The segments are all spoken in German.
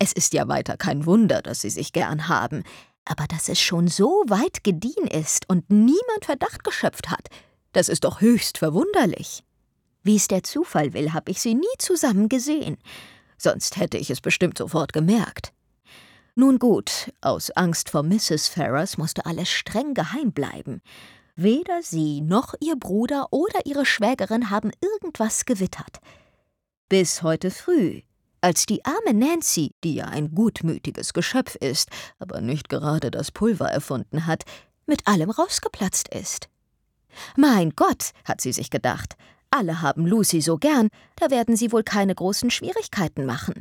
Es ist ja weiter kein Wunder, dass sie sich gern haben. Aber dass es schon so weit gediehen ist und niemand Verdacht geschöpft hat, das ist doch höchst verwunderlich. Wie es der Zufall will, habe ich sie nie zusammen gesehen. Sonst hätte ich es bestimmt sofort gemerkt. Nun gut, aus Angst vor Mrs. Ferrars musste alles streng geheim bleiben. Weder sie noch ihr Bruder oder ihre Schwägerin haben irgendwas gewittert. Bis heute früh, als die arme Nancy, die ja ein gutmütiges Geschöpf ist, aber nicht gerade das Pulver erfunden hat, mit allem rausgeplatzt ist. »Mein Gott«, hat sie sich gedacht, »alle haben Lucy so gern, da werden sie wohl keine großen Schwierigkeiten machen.«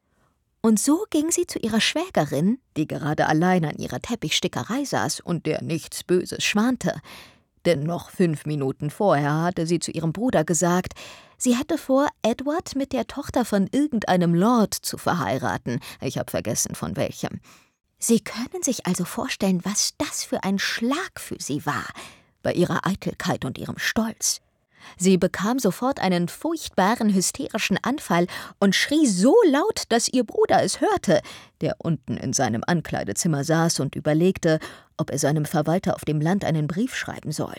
Und so ging sie zu ihrer Schwägerin, die gerade allein an ihrer Teppichstickerei saß und der nichts Böses schwante. Denn noch 5 Minuten vorher hatte sie zu ihrem Bruder gesagt, sie hätte vor, Edward mit der Tochter von irgendeinem Lord zu verheiraten. Ich habe vergessen, von welchem. Sie können sich also vorstellen, was das für ein Schlag für sie war, bei ihrer Eitelkeit und ihrem Stolz. Sie bekam sofort einen furchtbaren hysterischen Anfall und schrie so laut, dass ihr Bruder es hörte, der unten in seinem Ankleidezimmer saß und überlegte, ob er seinem Verwalter auf dem Land einen Brief schreiben soll.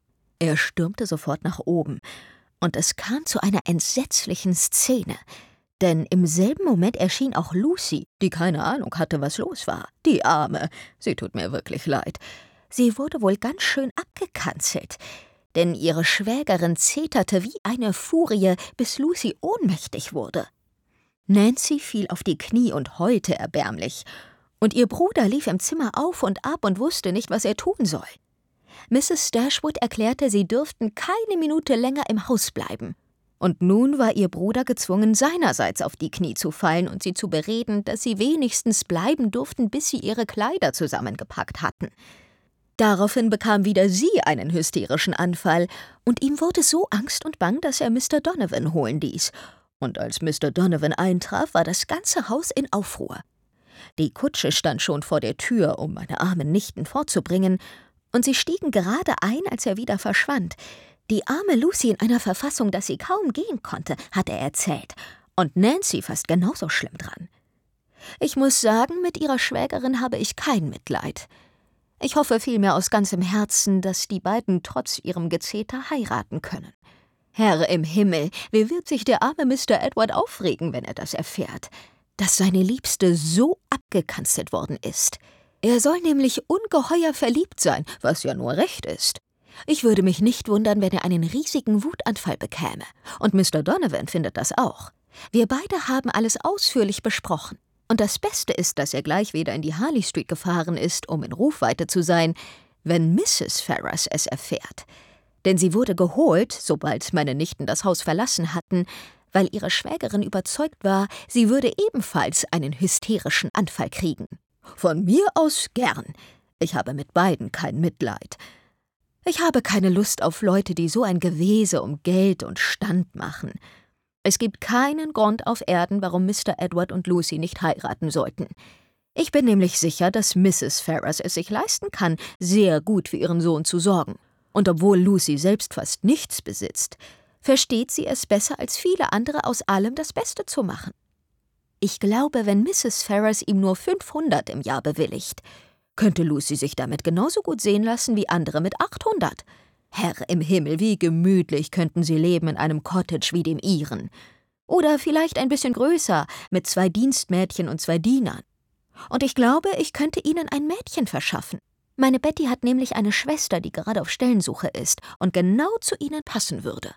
Er stürmte sofort nach oben, und es kam zu einer entsetzlichen Szene. Denn im selben Moment erschien auch Lucy, die keine Ahnung hatte, was los war. Die Arme, sie tut mir wirklich leid. Sie wurde wohl ganz schön abgekanzelt, denn ihre Schwägerin zeterte wie eine Furie, bis Lucy ohnmächtig wurde. Nancy fiel auf die Knie und heulte erbärmlich, und ihr Bruder lief im Zimmer auf und ab und wusste nicht, was er tun soll. Mrs. Dashwood erklärte, sie dürften keine Minute länger im Haus bleiben. Und nun war ihr Bruder gezwungen, seinerseits auf die Knie zu fallen und sie zu bereden, dass sie wenigstens bleiben durften, bis sie ihre Kleider zusammengepackt hatten. Daraufhin bekam wieder sie einen hysterischen Anfall, und ihm wurde so Angst und Bang, dass er Mr. Donovan holen ließ. Und als Mr. Donovan eintraf, war das ganze Haus in Aufruhr. Die Kutsche stand schon vor der Tür, um meine armen Nichten fortzubringen, und sie stiegen gerade ein, als er wieder verschwand. Die arme Lucy in einer Verfassung, dass sie kaum gehen konnte, hat er erzählt, und Nancy fast genauso schlimm dran. Ich muss sagen, mit ihrer Schwägerin habe ich kein Mitleid. Ich hoffe vielmehr aus ganzem Herzen, dass die beiden trotz ihrem Gezeter heiraten können. Herr im Himmel, wie wird sich der arme Mr. Edward aufregen, wenn er das erfährt, dass seine Liebste so abgekanzelt worden ist. Er soll nämlich ungeheuer verliebt sein, was ja nur recht ist. Ich würde mich nicht wundern, wenn er einen riesigen Wutanfall bekäme. Und Mr. Donovan findet das auch. Wir beide haben alles ausführlich besprochen. Und das Beste ist, dass er gleich wieder in die Harley Street gefahren ist, um in Rufweite zu sein, wenn Mrs. Ferrars es erfährt. Denn sie wurde geholt, sobald meine Nichten das Haus verlassen hatten, weil ihre Schwägerin überzeugt war, sie würde ebenfalls einen hysterischen Anfall kriegen. Von mir aus gern. Ich habe mit beiden kein Mitleid. Ich habe keine Lust auf Leute, die so ein Gewese um Geld und Stand machen. Es gibt keinen Grund auf Erden, warum Mr. Edward und Lucy nicht heiraten sollten. Ich bin nämlich sicher, dass Mrs. Ferrars es sich leisten kann, sehr gut für ihren Sohn zu sorgen. Und obwohl Lucy selbst fast nichts besitzt, versteht sie es besser als viele andere, aus allem das Beste zu machen. Ich glaube, wenn Mrs. Ferrars ihm nur 500 im Jahr bewilligt, könnte Lucy sich damit genauso gut sehen lassen wie andere mit 800. Herr im Himmel, wie gemütlich könnten sie leben in einem Cottage wie dem ihren. Oder vielleicht ein bisschen größer, mit 2 Dienstmädchen und 2 Dienern. Und ich glaube, ich könnte ihnen ein Mädchen verschaffen. Meine Betty hat nämlich eine Schwester, die gerade auf Stellensuche ist und genau zu ihnen passen würde.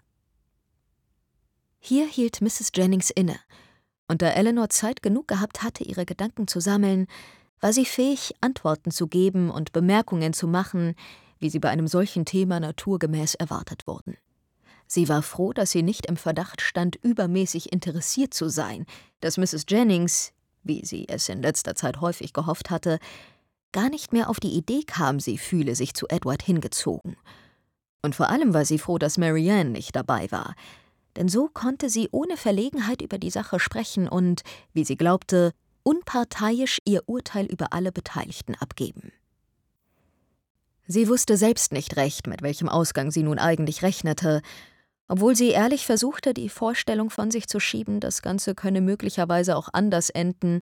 Hier hielt Mrs. Jennings inne, und da Eleanor Zeit genug gehabt hatte, ihre Gedanken zu sammeln, war sie fähig, Antworten zu geben und Bemerkungen zu machen, wie sie bei einem solchen Thema naturgemäß erwartet wurden. Sie war froh, dass sie nicht im Verdacht stand, übermäßig interessiert zu sein, dass Mrs. Jennings, wie sie es in letzter Zeit häufig gehofft hatte, gar nicht mehr auf die Idee kam, sie fühle sich zu Edward hingezogen. Und vor allem war sie froh, dass Marianne nicht dabei war, denn so konnte sie ohne Verlegenheit über die Sache sprechen und, wie sie glaubte, unparteiisch ihr Urteil über alle Beteiligten abgeben. Sie wusste selbst nicht recht, mit welchem Ausgang sie nun eigentlich rechnete, obwohl sie ehrlich versuchte, die Vorstellung von sich zu schieben, das Ganze könne möglicherweise auch anders enden,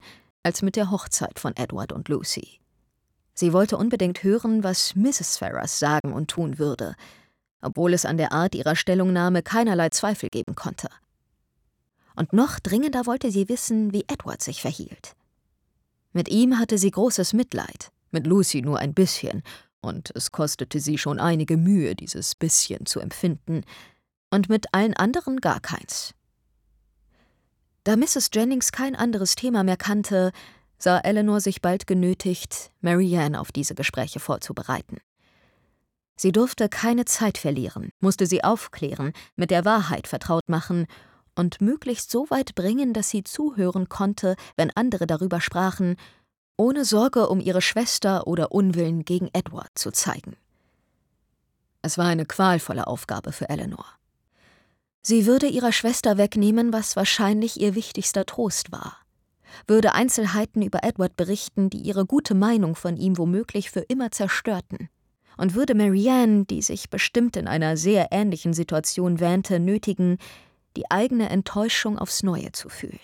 als mit der Hochzeit von Edward und Lucy. Sie wollte unbedingt hören, was Mrs. Ferrars sagen und tun würde, obwohl es an der Art ihrer Stellungnahme keinerlei Zweifel geben konnte. Und noch dringender wollte sie wissen, wie Edward sich verhielt. Mit ihm hatte sie großes Mitleid, mit Lucy nur ein bisschen, und es kostete sie schon einige Mühe, dieses bisschen zu empfinden, und mit allen anderen gar keins. Da Mrs. Jennings kein anderes Thema mehr kannte, sah Eleanor sich bald genötigt, Marianne auf diese Gespräche vorzubereiten. Sie durfte keine Zeit verlieren, musste sie aufklären, mit der Wahrheit vertraut machen und möglichst so weit bringen, dass sie zuhören konnte, wenn andere darüber sprachen, ohne Sorge um ihre Schwester oder Unwillen gegen Edward zu zeigen. Es war eine qualvolle Aufgabe für Eleanor. Sie würde ihrer Schwester wegnehmen, was wahrscheinlich ihr wichtigster Trost war, würde Einzelheiten über Edward berichten, die ihre gute Meinung von ihm womöglich für immer zerstörten, und würde Marianne, die sich bestimmt in einer sehr ähnlichen Situation wähnte, nötigen, die eigene Enttäuschung aufs Neue zu fühlen.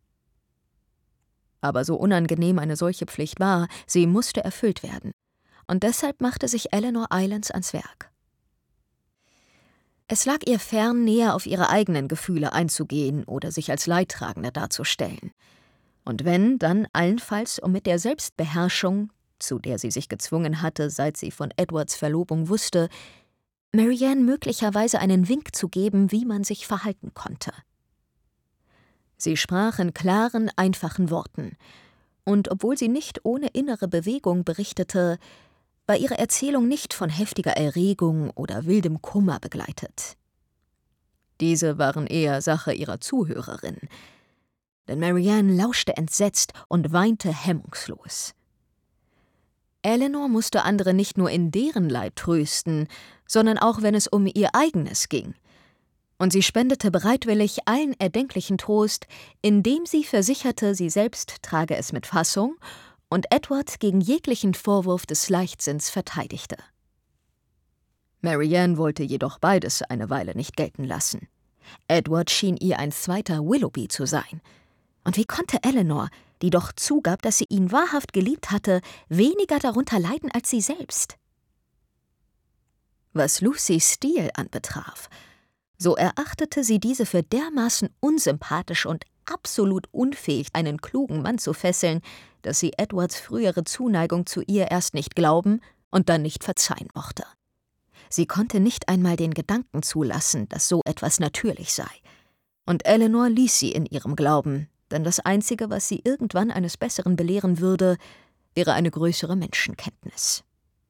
Aber so unangenehm eine solche Pflicht war, sie musste erfüllt werden, und deshalb machte sich Eleanor eilends ans Werk. Es lag ihr fern, näher auf ihre eigenen Gefühle einzugehen oder sich als Leidtragende darzustellen. Und wenn, dann allenfalls, um mit der Selbstbeherrschung, zu der sie sich gezwungen hatte, seit sie von Edwards Verlobung wusste, Marianne möglicherweise einen Wink zu geben, wie man sich verhalten konnte. Sie sprach in klaren, einfachen Worten, und obwohl sie nicht ohne innere Bewegung berichtete, war ihre Erzählung nicht von heftiger Erregung oder wildem Kummer begleitet. Diese waren eher Sache ihrer Zuhörerin, denn Marianne lauschte entsetzt und weinte hemmungslos. Eleanor musste andere nicht nur in deren Leid trösten, sondern auch, wenn es um ihr eigenes ging. Und sie spendete bereitwillig allen erdenklichen Trost, indem sie versicherte, sie selbst trage es mit Fassung und Edward gegen jeglichen Vorwurf des Leichtsinns verteidigte. Marianne wollte jedoch beides eine Weile nicht gelten lassen. Edward schien ihr ein zweiter Willoughby zu sein. Und wie konnte Eleanor, die doch zugab, dass sie ihn wahrhaft geliebt hatte, weniger darunter leiden als sie selbst? Was Lucys Stil anbetraf, so erachtete sie diese für dermaßen unsympathisch und absolut unfähig, einen klugen Mann zu fesseln, dass sie Edwards frühere Zuneigung zu ihr erst nicht glauben und dann nicht verzeihen mochte. Sie konnte nicht einmal den Gedanken zulassen, dass so etwas natürlich sei. Und Eleanor ließ sie in ihrem Glauben, denn das Einzige, was sie irgendwann eines Besseren belehren würde, wäre eine größere Menschenkenntnis.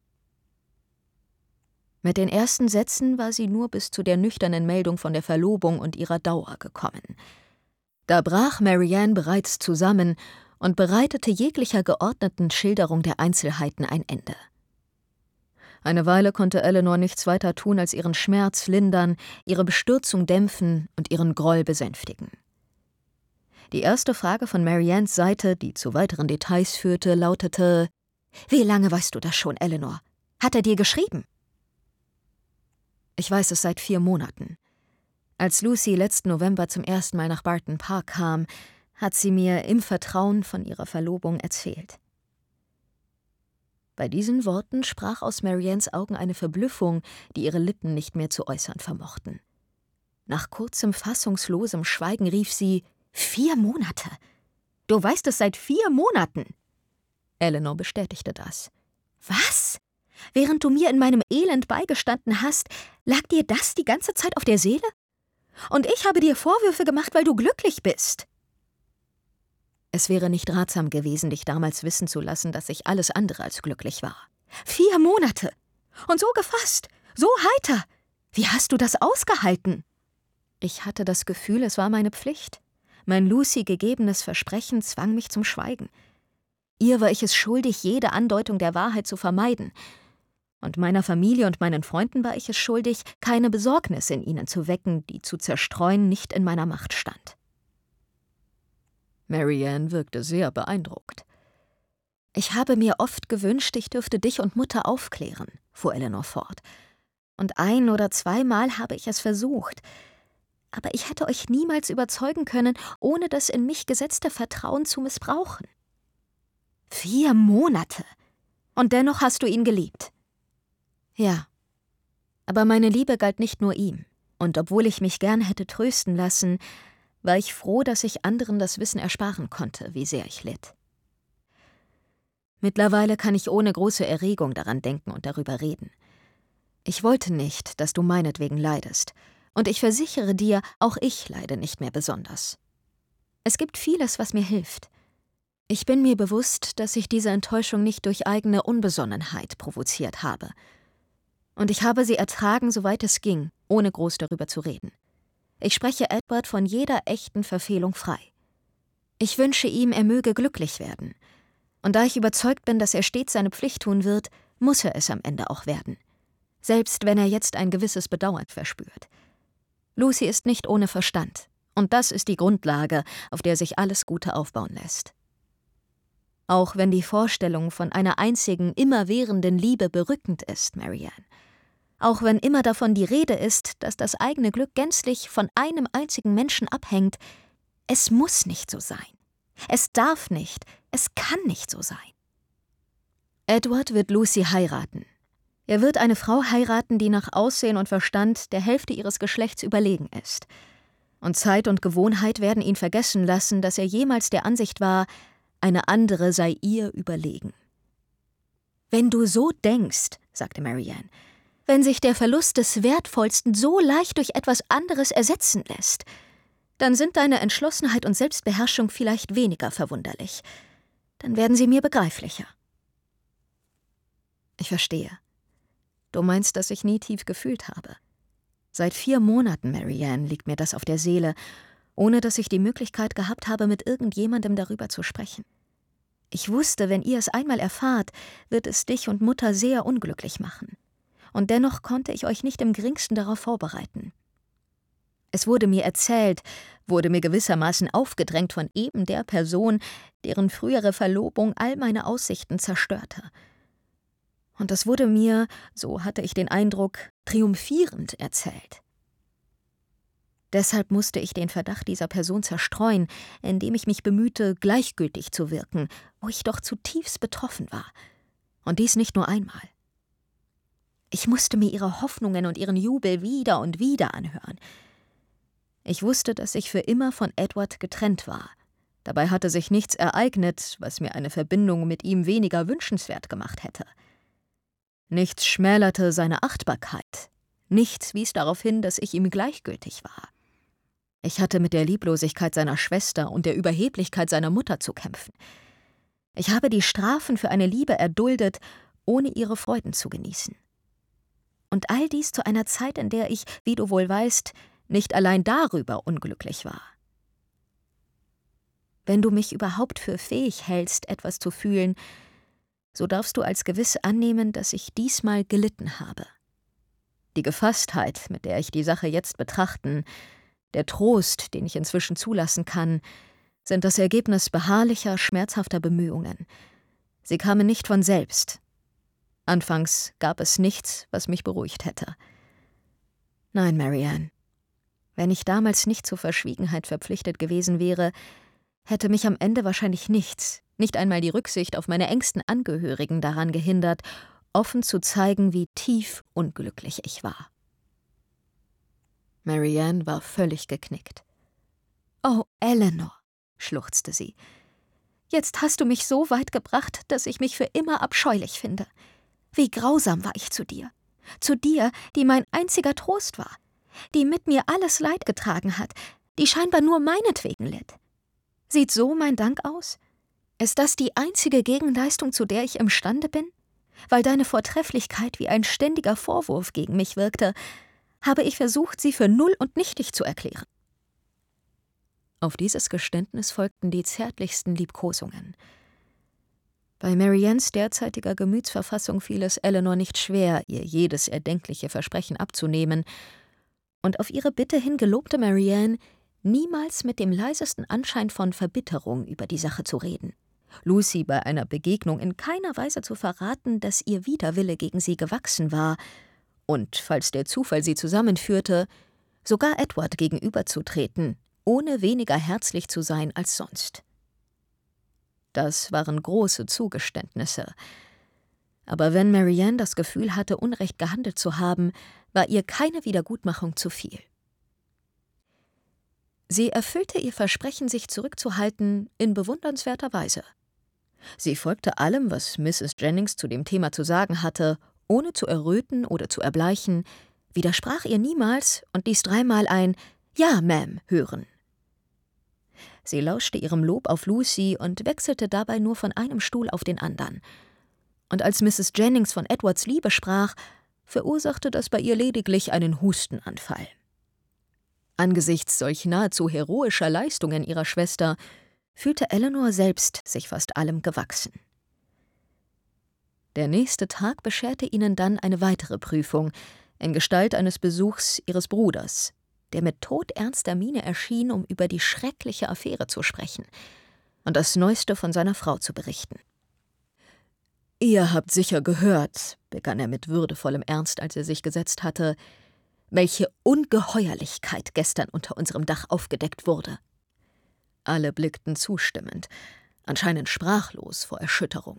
Mit den ersten Sätzen war sie nur bis zu der nüchternen Meldung von der Verlobung und ihrer Dauer gekommen. Da brach Marianne bereits zusammen und bereitete jeglicher geordneten Schilderung der Einzelheiten ein Ende. Eine Weile konnte Eleanor nichts weiter tun, als ihren Schmerz lindern, ihre Bestürzung dämpfen und ihren Groll besänftigen. Die erste Frage von Mariannes Seite, die zu weiteren Details führte, lautete: »Wie lange weißt du das schon, Eleanor? Hat er dir geschrieben?« »Ich weiß es seit 4 Monaten. Als Lucy letzten November zum ersten Mal nach Barton Park kam, hat sie mir im Vertrauen von ihrer Verlobung erzählt.« Bei diesen Worten sprach aus Mariannes Augen eine Verblüffung, die ihre Lippen nicht mehr zu äußern vermochten. Nach kurzem, fassungslosem Schweigen rief sie: »4 Monate? Du weißt es seit 4 Monaten!« Eleanor bestätigte das. »Was? Während du mir in meinem Elend beigestanden hast, lag dir das die ganze Zeit auf der Seele? Und ich habe dir Vorwürfe gemacht, weil du glücklich bist!« Es wäre nicht ratsam gewesen, dich damals wissen zu lassen, dass ich alles andere als glücklich war. 4 Monate! Und so gefasst, so heiter! Wie hast du das ausgehalten? Ich hatte das Gefühl, es war meine Pflicht. Mein Lucy gegebenes Versprechen zwang mich zum Schweigen. Ihr war ich es schuldig, jede Andeutung der Wahrheit zu vermeiden. Und meiner Familie und meinen Freunden war ich es schuldig, keine Besorgnis in ihnen zu wecken, die zu zerstreuen nicht in meiner Macht stand. Marianne wirkte sehr beeindruckt. »Ich habe mir oft gewünscht, ich dürfte dich und Mutter aufklären«, fuhr Eleanor fort. »Und 1 oder 2 Mal habe ich es versucht. Aber ich hätte euch niemals überzeugen können, ohne das in mich gesetzte Vertrauen zu missbrauchen. 4 Monate. Und dennoch hast du ihn geliebt. Ja. Aber meine Liebe galt nicht nur ihm. Und obwohl ich mich gern hätte trösten lassen, war ich froh, dass ich anderen das Wissen ersparen konnte, wie sehr ich litt. Mittlerweile kann ich ohne große Erregung daran denken und darüber reden. Ich wollte nicht, dass du meinetwegen leidest. Und ich versichere dir, auch ich leide nicht mehr besonders. Es gibt vieles, was mir hilft. Ich bin mir bewusst, dass ich diese Enttäuschung nicht durch eigene Unbesonnenheit provoziert habe. Und ich habe sie ertragen, soweit es ging, ohne groß darüber zu reden. Ich spreche Edward von jeder echten Verfehlung frei. Ich wünsche ihm, er möge glücklich werden. Und da ich überzeugt bin, dass er stets seine Pflicht tun wird, muss er es am Ende auch werden. Selbst wenn er jetzt ein gewisses Bedauern verspürt. Lucy ist nicht ohne Verstand. Und das ist die Grundlage, auf der sich alles Gute aufbauen lässt. Auch wenn die Vorstellung von einer einzigen, immerwährenden Liebe berückend ist, Marianne. Auch wenn immer davon die Rede ist, dass das eigene Glück gänzlich von einem einzigen Menschen abhängt, es muss nicht so sein. Es darf nicht, es kann nicht so sein. Edward wird Lucy heiraten. Er wird eine Frau heiraten, die nach Aussehen und Verstand der Hälfte ihres Geschlechts überlegen ist. Und Zeit und Gewohnheit werden ihn vergessen lassen, dass er jemals der Ansicht war, eine andere sei ihr überlegen. »Wenn du so denkst«, sagte Marianne, »wenn sich der Verlust des Wertvollsten so leicht durch etwas anderes ersetzen lässt, dann sind deine Entschlossenheit und Selbstbeherrschung vielleicht weniger verwunderlich. Dann werden sie mir begreiflicher.« »Ich verstehe. Du meinst, dass ich nie tief gefühlt habe. Seit 4 Monaten, Marianne, liegt mir das auf der Seele, ohne dass ich die Möglichkeit gehabt habe, mit irgendjemandem darüber zu sprechen. Ich wusste, wenn ihr es einmal erfahrt, wird es dich und Mutter sehr unglücklich machen. Und dennoch konnte ich euch nicht im Geringsten darauf vorbereiten. Es wurde mir erzählt, wurde mir gewissermaßen aufgedrängt von eben der Person, deren frühere Verlobung all meine Aussichten zerstörte. Und das wurde mir, so hatte ich den Eindruck, triumphierend erzählt. Deshalb musste ich den Verdacht dieser Person zerstreuen, indem ich mich bemühte, gleichgültig zu wirken, wo ich doch zutiefst betroffen war. Und dies nicht nur einmal. Ich musste mir ihre Hoffnungen und ihren Jubel wieder und wieder anhören. Ich wusste, dass ich für immer von Edward getrennt war. Dabei hatte sich nichts ereignet, was mir eine Verbindung mit ihm weniger wünschenswert gemacht hätte. Nichts schmälerte seine Achtbarkeit. Nichts wies darauf hin, dass ich ihm gleichgültig war. Ich hatte mit der Lieblosigkeit seiner Schwester und der Überheblichkeit seiner Mutter zu kämpfen. Ich habe die Strafen für eine Liebe erduldet, ohne ihre Freuden zu genießen. Und all dies zu einer Zeit, in der ich, wie du wohl weißt, nicht allein darüber unglücklich war. Wenn du mich überhaupt für fähig hältst, etwas zu fühlen, so darfst du als gewiss annehmen, dass ich diesmal gelitten habe. Die Gefasstheit, mit der ich die Sache jetzt betrachten, der Trost, den ich inzwischen zulassen kann, sind das Ergebnis beharrlicher, schmerzhafter Bemühungen. Sie kamen nicht von selbst. Anfangs gab es nichts, was mich beruhigt hätte. Nein, Marianne, wenn ich damals nicht zur Verschwiegenheit verpflichtet gewesen wäre, hätte mich am Ende wahrscheinlich nichts, nicht einmal die Rücksicht auf meine engsten Angehörigen daran gehindert, offen zu zeigen, wie tief unglücklich ich war. Marianne war völlig geknickt. »Oh, Eleanor«, schluchzte sie, »jetzt hast du mich so weit gebracht, dass ich mich für immer abscheulich finde. Wie grausam war ich zu dir. Zu dir, die mein einziger Trost war, die mit mir alles Leid getragen hat, die scheinbar nur meinetwegen litt. Sieht so mein Dank aus? Ist das die einzige Gegenleistung, zu der ich imstande bin? Weil deine Vortrefflichkeit wie ein ständiger Vorwurf gegen mich wirkte, habe ich versucht, sie für null und nichtig zu erklären.« Auf dieses Geständnis folgten die zärtlichsten Liebkosungen. Bei Mariannes derzeitiger Gemütsverfassung fiel es Eleanor nicht schwer, ihr jedes erdenkliche Versprechen abzunehmen, und auf ihre Bitte hin gelobte Marianne, niemals mit dem leisesten Anschein von Verbitterung über die Sache zu reden, Lucy bei einer Begegnung in keiner Weise zu verraten, dass ihr Widerwille gegen sie gewachsen war, und, falls der Zufall sie zusammenführte, sogar Edward gegenüberzutreten, ohne weniger herzlich zu sein als sonst. Das waren große Zugeständnisse. Aber wenn Marianne das Gefühl hatte, unrecht gehandelt zu haben, war ihr keine Wiedergutmachung zu viel. Sie erfüllte ihr Versprechen, sich zurückzuhalten, in bewundernswerter Weise. Sie folgte allem, was Mrs. Jennings zu dem Thema zu sagen hatte, ohne zu erröten oder zu erbleichen, widersprach ihr niemals und ließ dreimal ein »Ja, Ma'am« hören. Sie lauschte ihrem Lob auf Lucy und wechselte dabei nur von einem Stuhl auf den anderen. Und als Mrs. Jennings von Edwards Liebe sprach, verursachte das bei ihr lediglich einen Hustenanfall. Angesichts solch nahezu heroischer Leistungen ihrer Schwester fühlte Eleanor selbst sich fast allem gewachsen. Der nächste Tag bescherte ihnen dann eine weitere Prüfung in Gestalt eines Besuchs ihres Bruders, der mit todernster Miene erschien, um über die schreckliche Affäre zu sprechen und das Neueste von seiner Frau zu berichten. »Ihr habt sicher gehört«, begann er mit würdevollem Ernst, als er sich gesetzt hatte, »welche Ungeheuerlichkeit gestern unter unserem Dach aufgedeckt wurde.« Alle blickten zustimmend, anscheinend sprachlos vor Erschütterung.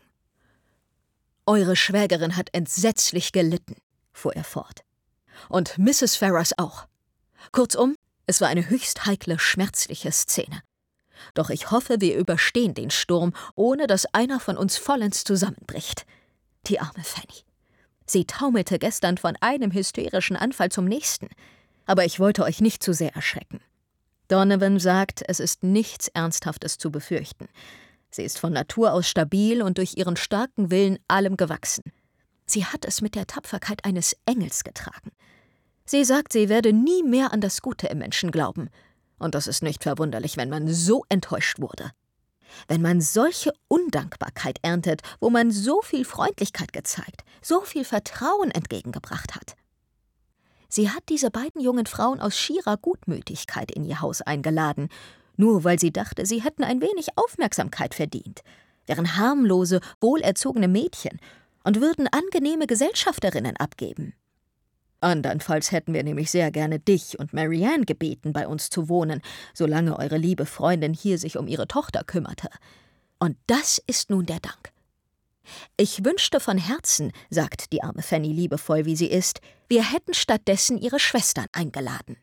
»Eure Schwägerin hat entsetzlich gelitten«, fuhr er fort. »Und Mrs. Ferrars auch. Kurzum, es war eine höchst heikle, schmerzliche Szene. Doch ich hoffe, wir überstehen den Sturm, ohne dass einer von uns vollends zusammenbricht. Die arme Fanny. Sie taumelte gestern von einem hysterischen Anfall zum nächsten. Aber ich wollte euch nicht zu sehr erschrecken. Donovan sagt, es ist nichts Ernsthaftes zu befürchten. Sie ist von Natur aus stabil und durch ihren starken Willen allem gewachsen. Sie hat es mit der Tapferkeit eines Engels getragen. Sie sagt, sie werde nie mehr an das Gute im Menschen glauben. Und das ist nicht verwunderlich, wenn man so enttäuscht wurde. Wenn man solche Undankbarkeit erntet, wo man so viel Freundlichkeit gezeigt, so viel Vertrauen entgegengebracht hat. Sie hat diese beiden jungen Frauen aus schierer Gutmütigkeit in ihr Haus eingeladen, nur weil sie dachte, sie hätten ein wenig Aufmerksamkeit verdient, wären harmlose, wohlerzogene Mädchen und würden angenehme Gesellschafterinnen abgeben. Andernfalls hätten wir nämlich sehr gerne dich und Marianne gebeten, bei uns zu wohnen, solange eure liebe Freundin hier sich um ihre Tochter kümmerte. Und das ist nun der Dank. Ich wünschte von Herzen, sagt die arme Fanny liebevoll, wie sie ist, wir hätten stattdessen ihre Schwestern eingeladen.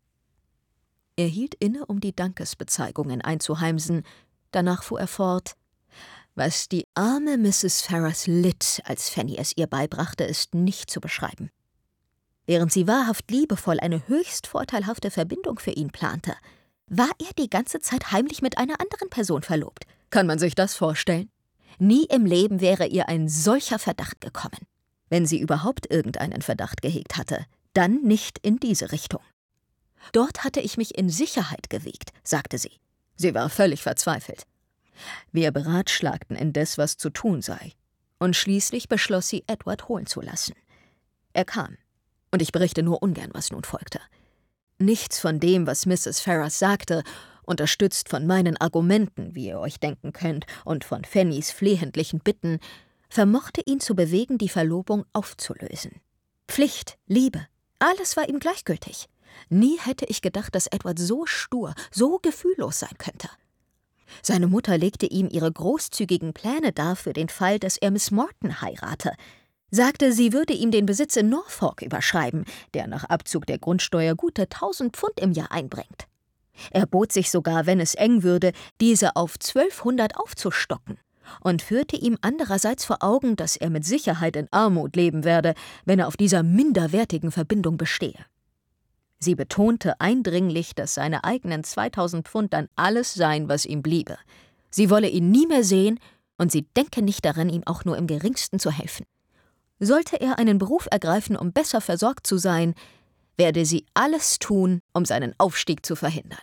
Er hielt inne, um die Dankesbezeigungen einzuheimsen. Danach fuhr er fort. Was die arme Mrs. Ferrars litt, als Fanny es ihr beibrachte, ist nicht zu beschreiben. Während sie wahrhaft liebevoll eine höchst vorteilhafte Verbindung für ihn plante, war er die ganze Zeit heimlich mit einer anderen Person verlobt. Kann man sich das vorstellen? Nie im Leben wäre ihr ein solcher Verdacht gekommen. Wenn sie überhaupt irgendeinen Verdacht gehegt hatte, dann nicht in diese Richtung. Dort hatte ich mich in Sicherheit gewiegt, sagte sie. Sie war völlig verzweifelt. Wir beratschlagten indes, was zu tun sei. Und schließlich beschloss sie, Edward holen zu lassen. Er kam. Und ich berichte nur ungern, was nun folgte. Nichts von dem, was Mrs. Ferrars sagte, unterstützt von meinen Argumenten, wie ihr euch denken könnt, und von Fannys flehentlichen Bitten, vermochte ihn zu bewegen, die Verlobung aufzulösen. Pflicht, Liebe, alles war ihm gleichgültig. Nie hätte ich gedacht, dass Edward so stur, so gefühllos sein könnte. Seine Mutter legte ihm ihre großzügigen Pläne dar für den Fall, dass er Miss Morton heirate, sagte, sie würde ihm den Besitz in Norfolk überschreiben, der nach Abzug der Grundsteuer gute 1.000 Pfund im Jahr einbringt. Er bot sich sogar, wenn es eng würde, diese auf 1.200 aufzustocken und führte ihm andererseits vor Augen, dass er mit Sicherheit in Armut leben werde, wenn er auf dieser minderwertigen Verbindung bestehe. Sie betonte eindringlich, dass seine eigenen 2.000 Pfund dann alles seien, was ihm bliebe. Sie wolle ihn nie mehr sehen und sie denke nicht daran, ihm auch nur im geringsten zu helfen. Sollte er einen Beruf ergreifen, um besser versorgt zu sein, werde sie alles tun, um seinen Aufstieg zu verhindern.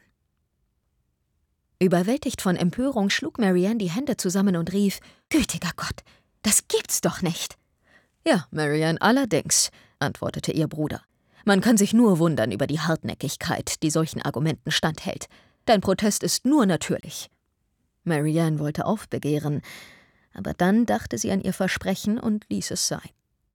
Überwältigt von Empörung schlug Marianne die Hände zusammen und rief, »Gütiger Gott, das gibt's doch nicht!« »Ja, Marianne, allerdings«, antwortete ihr Bruder. »Man kann sich nur wundern über die Hartnäckigkeit, die solchen Argumenten standhält. Dein Protest ist nur natürlich.« Marianne wollte aufbegehren, aber dann dachte sie an ihr Versprechen und ließ es sein.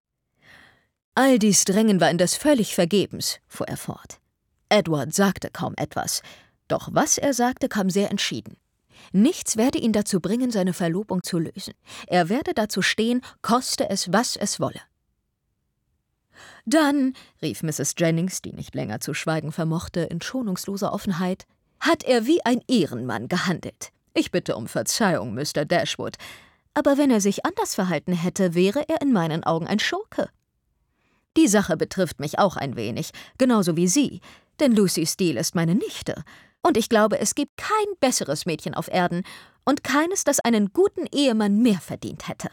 All dies Drängen war indes völlig vergebens, fuhr er fort. Edward sagte kaum etwas, doch was er sagte, kam sehr entschieden. Nichts werde ihn dazu bringen, seine Verlobung zu lösen. Er werde dazu stehen, koste es, was es wolle. »Dann«, rief Mrs. Jennings, die nicht länger zu schweigen vermochte, in schonungsloser Offenheit, »hat er wie ein Ehrenmann gehandelt. Ich bitte um Verzeihung, Mr. Dashwood, aber wenn er sich anders verhalten hätte, wäre er in meinen Augen ein Schurke. Die Sache betrifft mich auch ein wenig, genauso wie Sie, denn Lucy Steele ist meine Nichte, und ich glaube, es gibt kein besseres Mädchen auf Erden und keines, das einen guten Ehemann mehr verdient hätte.«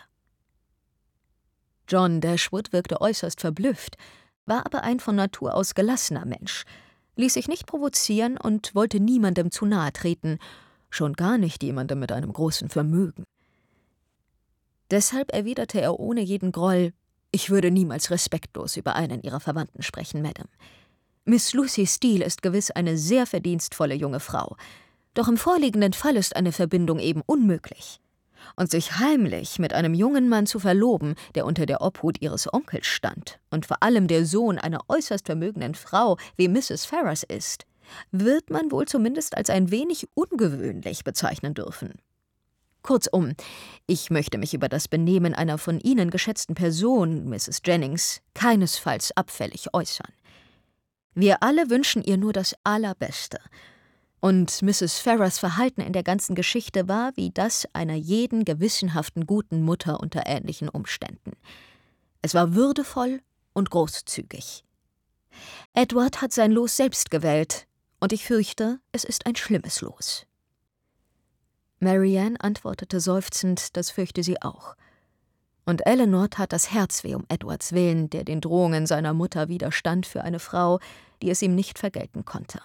John Dashwood wirkte äußerst verblüfft, war aber ein von Natur aus gelassener Mensch, ließ sich nicht provozieren und wollte niemandem zu nahe treten, schon gar nicht jemandem mit einem großen Vermögen. Deshalb erwiderte er ohne jeden Groll: »Ich würde niemals respektlos über einen Ihrer Verwandten sprechen, Madame. Miss Lucy Steele ist gewiss eine sehr verdienstvolle junge Frau, doch im vorliegenden Fall ist eine Verbindung eben unmöglich. Und sich heimlich mit einem jungen Mann zu verloben, der unter der Obhut ihres Onkels stand und vor allem der Sohn einer äußerst vermögenden Frau wie Mrs. Ferrars ist, wird man wohl zumindest als ein wenig ungewöhnlich bezeichnen dürfen. Kurzum, ich möchte mich über das Benehmen einer von Ihnen geschätzten Person, Mrs. Jennings, keinesfalls abfällig äußern. Wir alle wünschen ihr nur das Allerbeste. Und Mrs. Ferrars Verhalten in der ganzen Geschichte war wie das einer jeden gewissenhaften guten Mutter unter ähnlichen Umständen. Es war würdevoll und großzügig. Edward hat sein Los selbst gewählt, und ich fürchte, es ist ein schlimmes Los.« Marianne antwortete seufzend, das fürchte sie auch. Und Eleanor tat das Herz weh um Edwards willen, der den Drohungen seiner Mutter widerstand für eine Frau, die es ihm nicht vergelten konnte.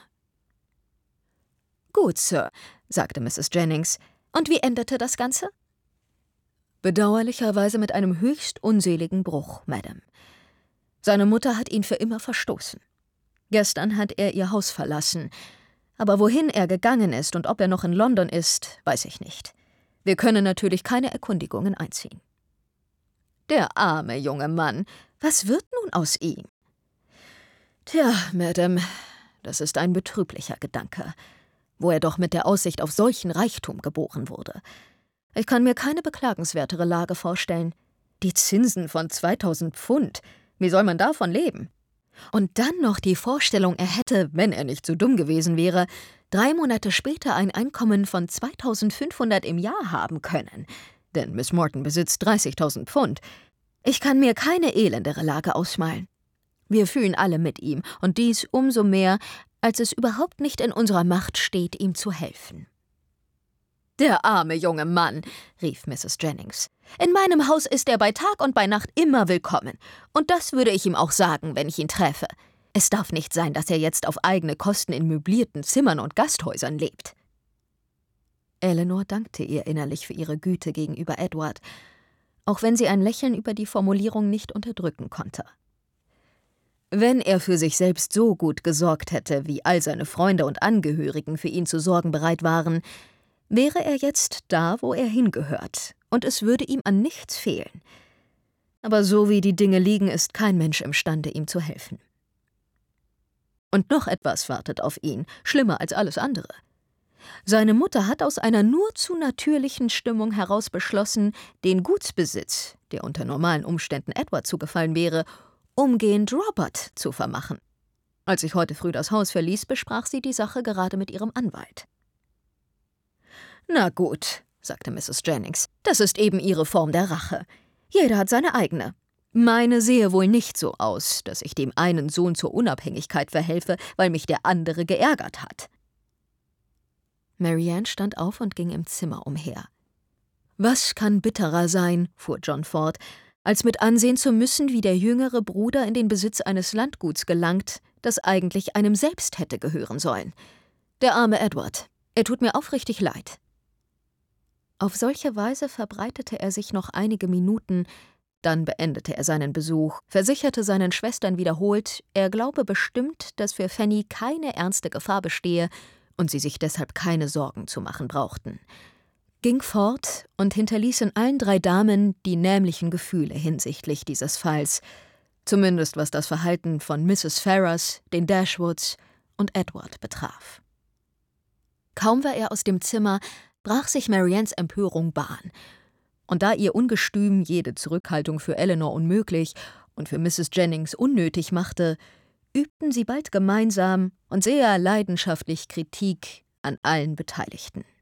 »Gut, Sir«, sagte Mrs. Jennings. »Und wie endete das Ganze?« »Bedauerlicherweise mit einem höchst unseligen Bruch, Madame. Seine Mutter hat ihn für immer verstoßen. Gestern hat er ihr Haus verlassen, aber wohin er gegangen ist und ob er noch in London ist, weiß ich nicht. Wir können natürlich keine Erkundigungen einziehen.« »Der arme junge Mann, was wird nun aus ihm?« »Tja, Madame, das ist ein betrüblicher Gedanke, wo er doch mit der Aussicht auf solchen Reichtum geboren wurde. Ich kann mir keine beklagenswertere Lage vorstellen. Die Zinsen von 2000 Pfund, wie soll man davon leben? Und dann noch die Vorstellung, er hätte, wenn er nicht so dumm gewesen wäre, 3 Monate später ein Einkommen von 2500 im Jahr haben können. Denn Miss Morton besitzt 30.000 Pfund. Ich kann mir keine elendere Lage ausmalen. Wir fühlen alle mit ihm, und dies umso mehr, als es überhaupt nicht in unserer Macht steht, ihm zu helfen.« »Der arme junge Mann«, rief Mrs. Jennings. »In meinem Haus ist er bei Tag und bei Nacht immer willkommen. Und das würde ich ihm auch sagen, wenn ich ihn träfe. Es darf nicht sein, dass er jetzt auf eigene Kosten in möblierten Zimmern und Gasthäusern lebt.« Eleanor dankte ihr innerlich für ihre Güte gegenüber Edward, auch wenn sie ein Lächeln über die Formulierung nicht unterdrücken konnte. Wenn er für sich selbst so gut gesorgt hätte, wie all seine Freunde und Angehörigen für ihn zu sorgen bereit waren, wäre er jetzt da, wo er hingehört, und es würde ihm an nichts fehlen. Aber so wie die Dinge liegen, ist kein Mensch imstande, ihm zu helfen. Und noch etwas wartet auf ihn, schlimmer als alles andere. Seine Mutter hat aus einer nur zu natürlichen Stimmung heraus beschlossen, den Gutsbesitz, der unter normalen Umständen Edward zugefallen wäre, umgehend Robert zu vermachen. Als ich heute früh das Haus verließ, besprach sie die Sache gerade mit ihrem Anwalt. »Na gut«, sagte Mrs. Jennings, »das ist eben Ihre Form der Rache. Jeder hat seine eigene. Meine sehe wohl nicht so aus, dass ich dem einen Sohn zur Unabhängigkeit verhelfe, weil mich der andere geärgert hat.« Marianne stand auf und ging im Zimmer umher. »Was kann bitterer sein«, fuhr John fort, »als mit ansehen zu müssen, wie der jüngere Bruder in den Besitz eines Landguts gelangt, das eigentlich einem selbst hätte gehören sollen. Der arme Edward, er tut mir aufrichtig leid.« Auf solche Weise verbreitete er sich noch einige Minuten, dann beendete er seinen Besuch, versicherte seinen Schwestern wiederholt, er glaube bestimmt, dass für Fanny keine ernste Gefahr bestehe und sie sich deshalb keine Sorgen zu machen brauchten, ging fort und hinterließ in allen 3 Damen die nämlichen Gefühle hinsichtlich dieses Falls, zumindest was das Verhalten von Mrs. Ferrars, den Dashwoods und Edward betraf. Kaum war er aus dem Zimmer, brach sich Mariannes Empörung Bahn. Und da ihr Ungestüm jede Zurückhaltung für Eleanor unmöglich und für Mrs. Jennings unnötig machte, übten sie bald gemeinsam und sehr leidenschaftlich Kritik an allen Beteiligten.